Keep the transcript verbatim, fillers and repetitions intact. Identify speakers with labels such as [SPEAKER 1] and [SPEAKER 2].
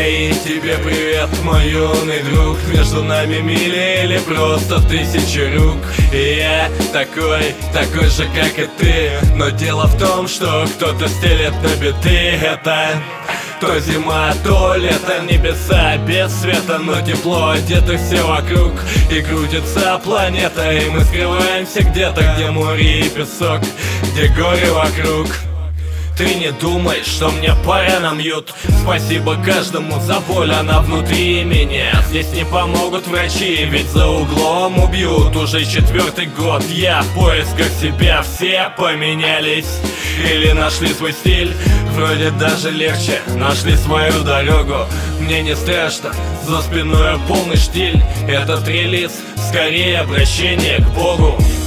[SPEAKER 1] Эй, тебе привет, мой юный друг. Между нами мили или просто тысячи рук. И я такой, такой же, как и ты. Но дело в том, что кто-то стелет на биты. Это то зима, то лето, небеса без света, но тепло, одеты все вокруг. И крутится планета, и мы скрываемся где-то, где море и песок, где горы вокруг. Ты не думай, что мне пора намьют. Спасибо каждому за боль, она внутри меня. Здесь не помогут врачи, ведь за углом убьют. Уже четвертый год я в поисках себя. Все поменялись или нашли свой стиль. Вроде даже легче, нашли свою дорогу. Мне не страшно, за спиной полный штиль. Этот релиз скорее обращение к Богу.